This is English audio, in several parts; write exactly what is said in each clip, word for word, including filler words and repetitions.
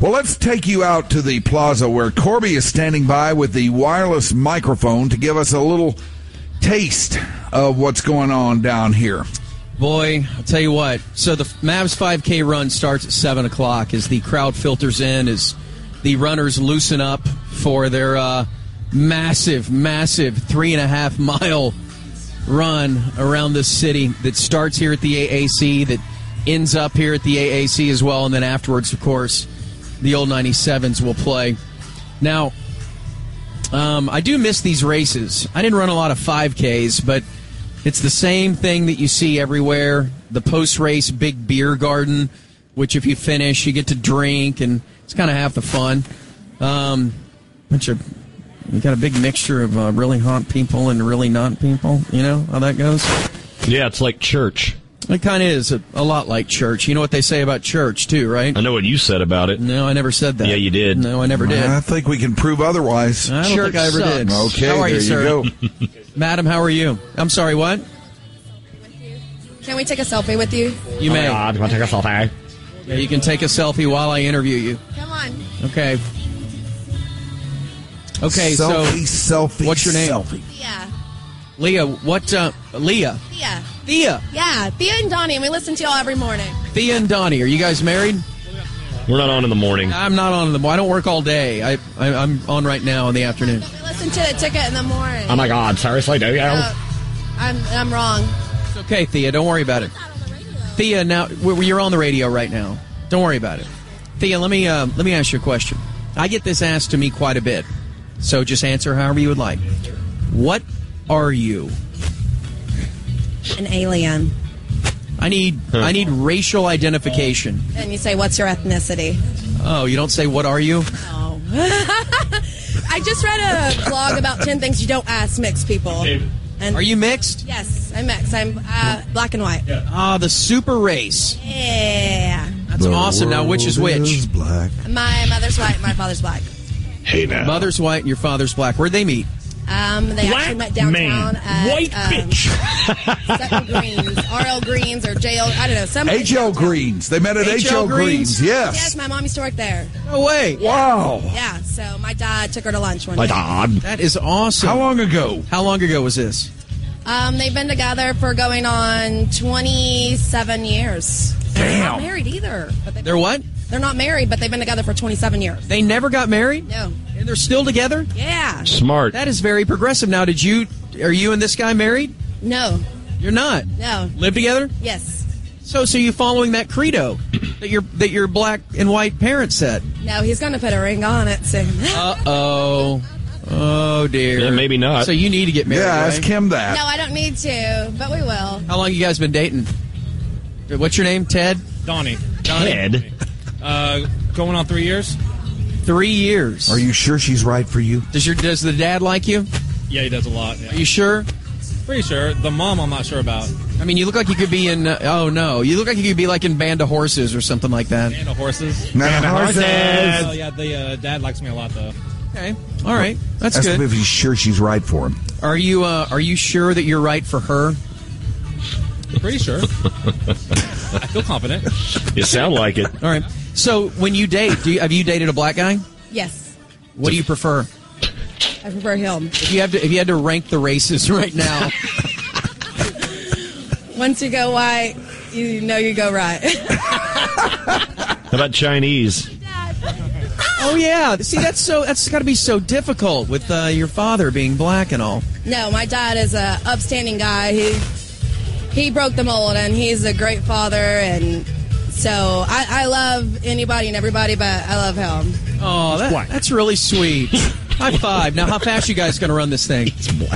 Well, let's take you out to the plaza where Corby is standing by with the wireless microphone to give us a little taste of what's going on down here. Boy, I'll tell you what. So the Mavs five K run starts at seven o'clock as the crowd filters in, as the runners loosen up for their uh, massive, massive three and a half mile run around this city that starts here at the A A C, that ends up here at the A A C as well, and then afterwards, of course, the old ninety-sevens will play. Now, um, I do miss these races. I didn't run a lot of five Ks, but it's the same thing that you see everywhere. The post-race big beer garden, which if you finish, you get to drink, and it's kind of half the fun. Um, bunch of, you got a big mixture of uh, really hot people and really not people. You know how that goes? Yeah, it's like church. It kind of is a, a lot like church. You know what they say about church, too, right? I know what you said about it. No, I never said that. Yeah, you did. No, I never did. I think we can prove otherwise. I don't Church think I ever sucks. did. Okay, how are there you, sir? you go. Madam, how are you? I'm sorry, what? Can we take a selfie with you? You may. Oh God, you want to take a selfie? Yeah, you can take a selfie while I interview you. Come on. Okay. Okay, selfie, so selfie, what's your name? Selfie. Thea. Leah, what, uh, Leah? Thea. Thea. Yeah, Thea and Donnie, and we listen to y'all every morning. Thea and Donnie, are you guys married? We're not on in the morning. I'm not on in the morning. I don't work all day. I, I, I'm on right now in the afternoon. We listen to the ticket in the morning. Oh my God, seriously, do you? Uh, I'm, I'm wrong. It's okay, Thea. Don't worry about it. Thea, now we- you're on the radio right now. Don't worry about it. Thea, let me uh, let me ask you a question. I get this asked to me quite a bit, so just answer however you would like. What are you? An alien. I need I need racial identification. And you say, what's your ethnicity? Oh, you don't say what are you? Oh. I just read a blog about ten things you don't ask mixed people. And Are you mixed? Yes, I'm mixed. I'm uh, black and white. Ah, the super race. Yeah. That's awesome. Now, which is which? Is black. My mother's white, my father's black. Hey now. Mother's white and your father's black. Where'd they meet? Um, they actually met downtown man. at White um, bitch. Sutton Greens, R L Greens, or J L. I don't know. Some H L Greens. They met at H H L L Greens. Greens? Yes. Yes, my mom used to work there. No way. Wow. Yeah, so my dad took her to lunch one My day. God. That is awesome. How long ago? How long ago was this? Um, they've been together for going on twenty-seven years. They're Damn. not married either. But they've They're what? They're not married, but they've been together for twenty-seven years. They never got married? No. And they're still together? Yeah. Smart. That is very progressive. Now, did you, are you and this guy married? No. You're not. No. Live together? Yes. So, so you following that credo that your that your black and white parents said? No, he's going to put a ring on it soon. Uh oh. Oh dear. Yeah, maybe not. So you need to get married. Yeah, ask right? him that. No, I don't need to, but we will. How long you guys been dating? What's your name? Ted? Donnie. Ted. Uh, going on three years? Three years. Are you sure she's right for you? Does your does the dad like you? Yeah, he does a lot. Yeah. Are you sure? Pretty sure. The mom, I'm not sure about. I mean, you look like you could be in. Uh, oh no, you look like you could be like in Band of Horses or something like that. And the horses. Now, horses. Oh, yeah, the uh, dad likes me a lot, though. Okay, all right, that's Ask him good. if he's sure she's right for him. Are you uh, are you sure that you're right for her? Pretty sure. I feel confident. You sound like it. All right. So when you date, do you, have you dated a black guy? Yes. What do you prefer? I prefer him. If you have to, if you had to rank the races right now, Once you go white, you know you go right. How about Chinese? oh yeah. See, that's so that's got to be so difficult with uh, your father being black and all. No, my dad is a upstanding guy. He he broke the mold, and he's a great father. And so I, I love anybody and everybody, but I love him. Oh, that, that's really sweet. High five. Now, how fast you guys going to run this thing?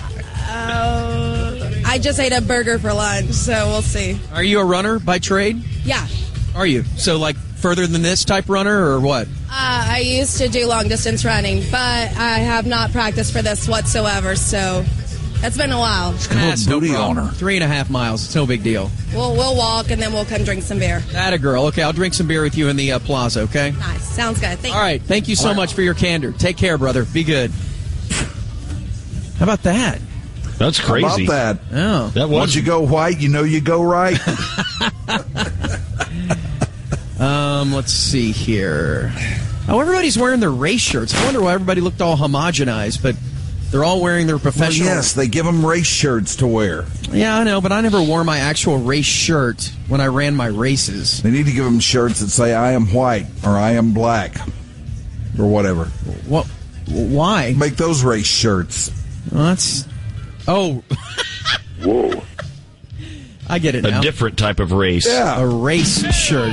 Uh, I just ate a burger for lunch, so we'll see. Are you a runner by trade? Yeah. Are you? So, like, further than this type runner, or what? Uh, I used to do long distance running, but I have not practiced for this whatsoever, so it's been a while. That's no booty problem. on her. Three and a half miles. It's no big deal. We'll we'll walk and then we'll come drink some beer. That a girl. Okay, I'll drink some beer with you in the uh, plaza, okay? Nice. Sounds good. Thank All right. Thank you so much for your candor. Take care, brother. Be good. How about that? That's How crazy. about that? Oh. That Once was. you go white, you know you go right. Um, let's see here. Oh, everybody's wearing their race shirts. I wonder why everybody looked all homogenized, but they're all wearing their Well, professional. yes, they give them race shirts to wear. Yeah, I know, but I never wore my actual race shirt when I ran my races. They need to give them shirts that say "I am white" or "I am black" or whatever. What? Why? Make those race shirts. Well, that's. Oh. Whoa. I get it A now. different type of race. Yeah. A race shirt.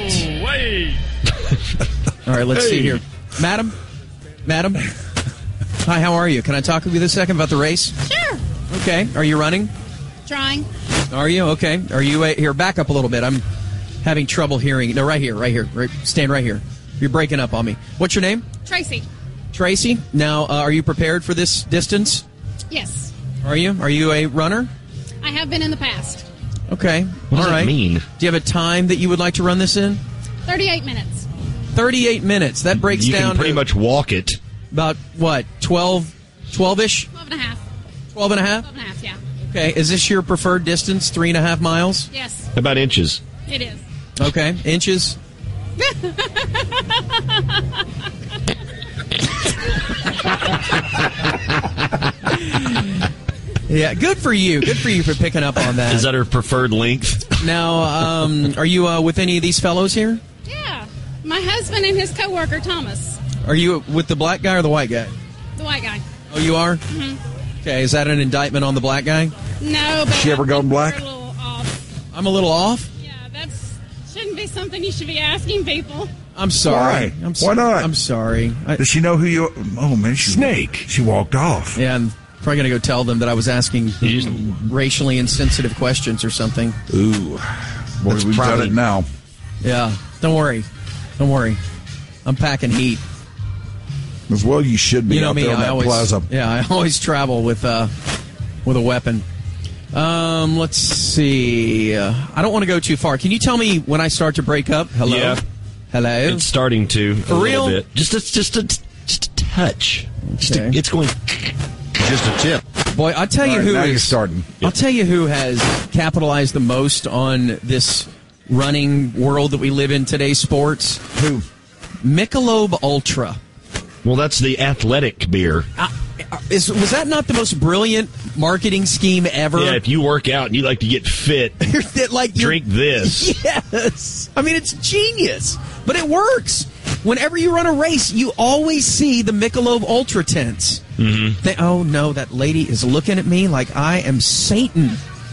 All right, let's see here. Madam? Madam? Hi, how are you? Can I talk with you this second about the race? Sure. Okay. Are you running? Trying. Are you? Okay. Are you... Uh, here, back up a little bit. I'm having trouble hearing. No, right here, right here. Right, stand right here. You're breaking up on me. What's your name? Tracy. Tracy. Now, uh, are you prepared for this distance? Yes. Are you? Are you a runner? I have been in the past. Okay. What does All that right. mean? Do you have a time that you would like to run this in? thirty-eight minutes. thirty-eight minutes. That breaks You down can pretty to much walk it. about, what, twelve, twelve-ish? twelve and a half. twelve and a half? twelve and a half, yeah. Okay. Is this your preferred distance, three and a half miles? Yes, How about inches? it is. Okay. Inches? Yeah, good for you. Good for you for picking up on that. Is that her preferred length? Now, um, are you uh, with any of these fellows here? Yeah. My husband and his coworker, Thomas, Are you with the black guy or the white guy? the white guy. Oh, you are? Mm-hmm. Okay, is that an indictment on the black guy? No, but She ever I gone think black? we're a little off. I'm a little off? Yeah, that's shouldn't be something you should be asking people. I'm sorry. Why? I'm Why not? I'm sorry. I, Does she know who you? Oh man, she Snake. She walked off. yeah, I'm probably going to go tell them that I was asking You just- racially insensitive questions or something. Ooh, boy, That's we've got probably- it now. Yeah, don't worry. Don't worry. I'm packing heat. As well, you should be You know out me. there on I that always, plaza. yeah, I always travel with uh, with a weapon. Um, let's see. Uh, I don't want to go too far. Can you tell me when I start to break up? Hello. Yeah. Hello. It's starting to. For a real? Little bit. Just, a, just, a, just a touch. Just a, Okay. it's going. Just a tip. Boy, I'll tell you All right, who now is- you're starting. I'll tell you who has capitalized the most on this running world that we live in today. Sports. Who? Michelob Ultra. Well, that's the athletic beer. Uh, is was that not the most brilliant marketing scheme ever? Yeah, if you work out and you like to get fit, That, like you're- drink this. Yes. I mean, it's genius, but it works. Whenever you run a race, you always see the Michelob Ultra tents. Mm-hmm. They, oh, no, that lady is looking at me like I am Satan.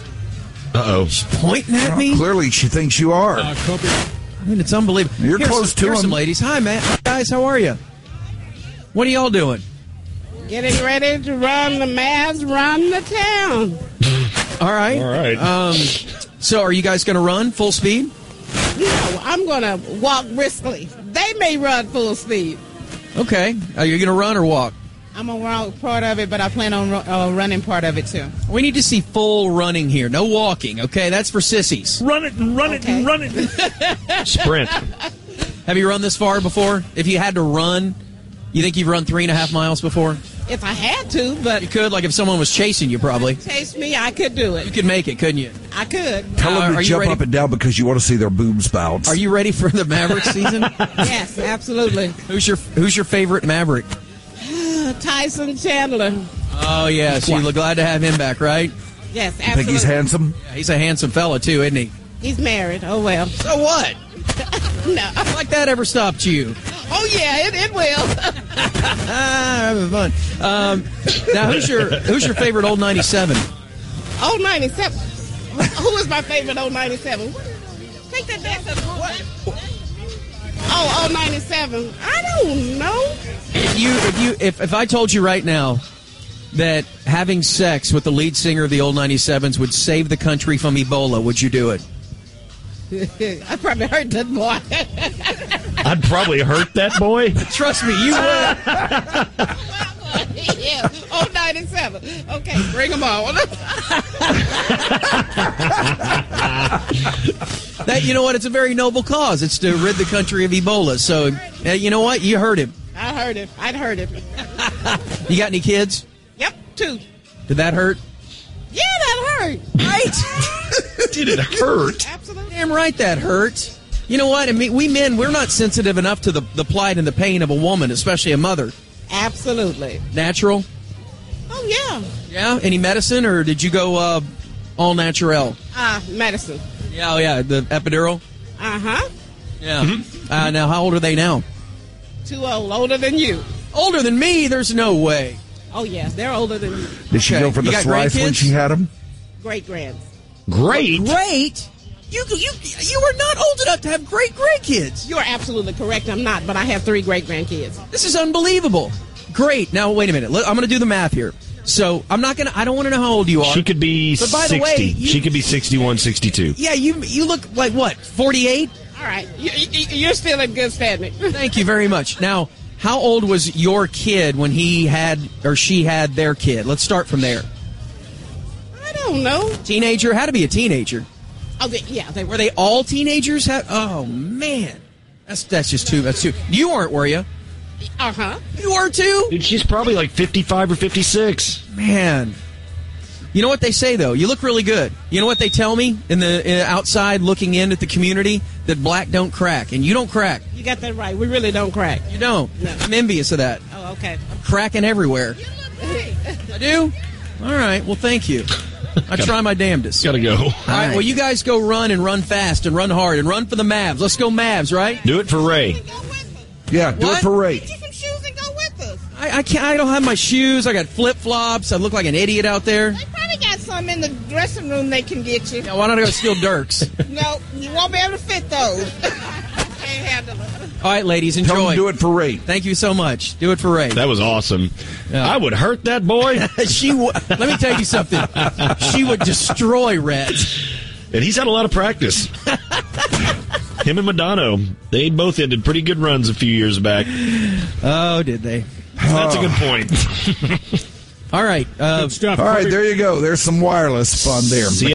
Uh-oh. She's pointing at Well, me. clearly, she thinks you are. Uh, Kobe. I mean, it's unbelievable. You're Here's close some, to here's him. some ladies. Hi, man. Guys, how are you? What are y'all doing? Getting ready to run the Mavs, run the town. All right. All right. Um, so are you guys going to run full speed? No, I'm going to walk briskly. They may run full speed. Okay. Are you going to run or walk? I'm going to run part of it, but I plan on ru- uh, running part of it too. We need to see full running here. No walking, okay? That's for sissies. Run it and run it and Okay. run it. Sprint. Have you run this far before? If you had to run, you think you've run three and a half miles before? If I had to, but You could, like if someone was chasing you, probably. chase me, I could do You it. could make it, couldn't you? I could. Tell Uh, them are to you jump ready? up and down because you want to see their boob spouts. Are you ready for the Maverick season? Yes, absolutely. Who's your Who's your favorite Maverick? Tyson Chandler. Oh, yeah. So you're glad to have him back, right? Yes, Think absolutely. he's handsome? Yeah, he's a handsome fella, too, isn't he? He's married. Oh, well. So what? No. Like that ever stopped you? Oh, yeah, it, it will. Ah, having fun. Um, now, who's your Who's your favorite old ninety-seven? Oh, ninety-seven. Who is my favorite old ninety-seven? Take that back. Oh, oh, ninety-seven. I don't know. If you if you if, if I told you right now that having sex with the lead singer of the old ninety-sevens would save the country from Ebola, would you do it? I probably heard that boy. I'd probably hurt that boy. Trust me, you would. Yeah. Oh, ninety-seven. Okay, bring them on. That you know what? It's a very noble cause. It's to rid the country of Ebola. So uh, you know what? You heard him. I heard it. I'd heard it. You got any kids? Yep, two. Did that hurt? Yeah, that hurt. Right. Did it hurt? Absolutely. Damn right that hurt. You know what? I mean, we men, we're not sensitive enough to the, the plight and the pain of a woman, especially a mother. Absolutely. Natural? Oh, yeah. Yeah? Any medicine, or did you go uh, all natural? Uh, medicine. Yeah, oh, yeah, the epidural? Uh-huh. Yeah. Mm-hmm. Uh, now, how old are they now? Too old. Older than you. Older than me? There's no way. Oh, yeah. They're older than you. Did she Okay. go for You the got slice when grandkids? she had them? Great-grands. Great. Great? You, you, you are not old enough to have great-grandkids. You are absolutely correct. I'm not, but I have three great-grandkids. This is unbelievable. Great. Now, wait a minute. Look, I'm going to do the math here. So, I'm not going to, I don't want to know how old you are. She could be But by sixty. the way, you- she could be sixty-one, sixty-two. Yeah, you you look like what, forty-eight? All right. You, you, you're still in good standing. Thank you very much. Now, how old was your kid when he had or she had their kid? Let's start from there. I don't know. Teenager? Had to be a teenager. Oh, they, yeah. They Were they all teenagers? Ha- Oh, man. That's that's just too, that's too. You weren't, were you? Uh-huh. You were too? Dude, she's probably like fifty-five or fifty-six. Man. You know what they say, though? You look really good. You know what they tell me in the uh, outside looking in at the community? That black don't crack. And you don't crack. You got that right. We really don't crack. You don't. No. I'm envious of that. Oh, okay. Cracking everywhere. I do? All right. Well, thank you. I try my damnedest. Gotta go. All right. Well, you guys go run and run fast and run hard and run for the Mavs. Let's go Mavs, right? Do it for Ray. Go with us. Yeah, do What? it for Ray. Get you some shoes and go with us. I, I can't. I don't have my shoes. I got flip flops. I look like an idiot out there. They probably got some in the dressing room they can get you. Now, why don't I go steal Dirks? No, you won't be able to fit those. Can't handle it. All right, ladies, Tell enjoy. him to do it for Ray. Thank you so much. Do it for Ray. That was awesome. Yeah. I would hurt that boy, she. W- let me tell you something. She would destroy Reds. and he's had a lot of practice. Him and Madonna, they both ended pretty good runs a few years back. Oh, did they? That's a good point. All right. Uh, Good stuff. All right, Corby. there you go. There's some wireless fun there. See